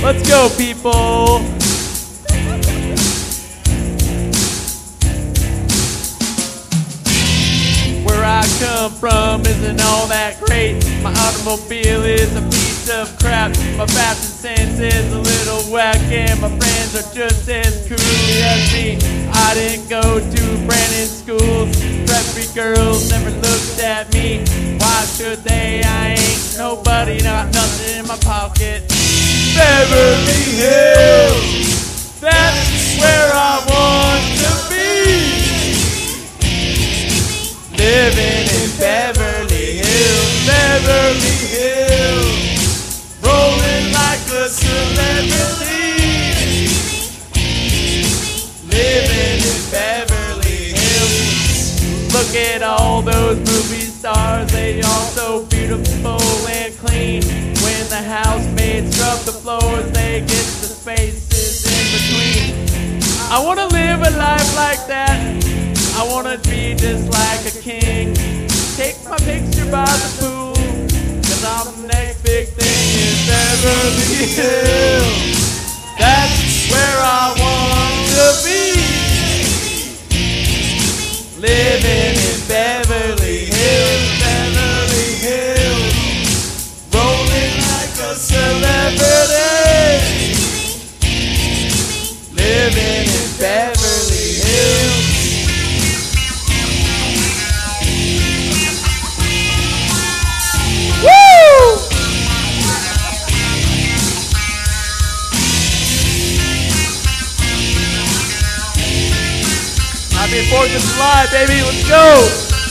Let's go, people. Where I come from isn't all that great. My automobile is a piece of crap. My fashion sense is a little whack, and my friends are just as cool as me. I didn't go to Brandon schools. Preppy girls never looked at me. Why should they? I ain't nobody, not nothing in my pocket. Beverly Hills, that's where I want to be. Living in Beverly Hills, Beverly Hills, rolling like a celebrity. Living in Beverly Hills. Look at all those movie stars, they all so beautiful and clean. When the housemates scrub the floors, they get the spaces in between. I wanna live a life like that. I wanna be just like a king. Take my picture by the pool, 'cause I'm the next big thing in Beverly Hills. That's where I want to be. Living in Beverly Hills, Beverly Hills, rolling like a celebrity. Living in Beverly Hills. Woo! Happy 4th of July, baby, let's go!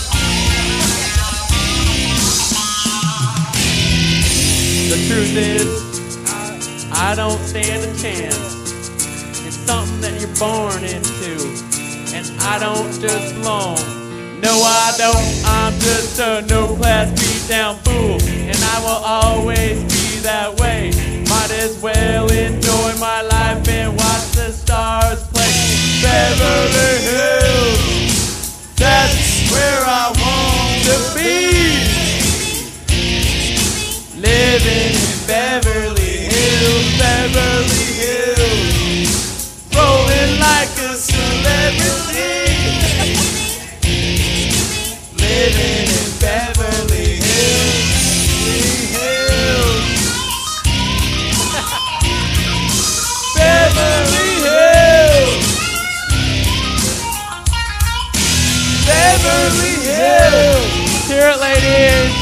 The truth is, I don't stand a chance. It's something that you're born into, and I don't just belong. No, I don't, I'm just a no-class beat-down fool, and I will always be that way. Might as well enjoy my life and watch the stars play. Beverly Hills, that's where I want to be. Living in Beverly Hills, Beverly Hills, rolling like a celebrity. Living in Beverly Hills, Beverly Hills, Beverly Hills. Hear it, ladies.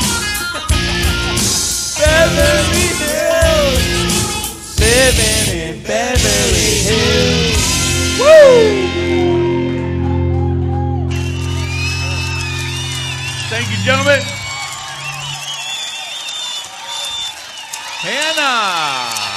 Beverly Hills, living in Beverly Hills. Woo! Thank you, gentlemen. Hannah.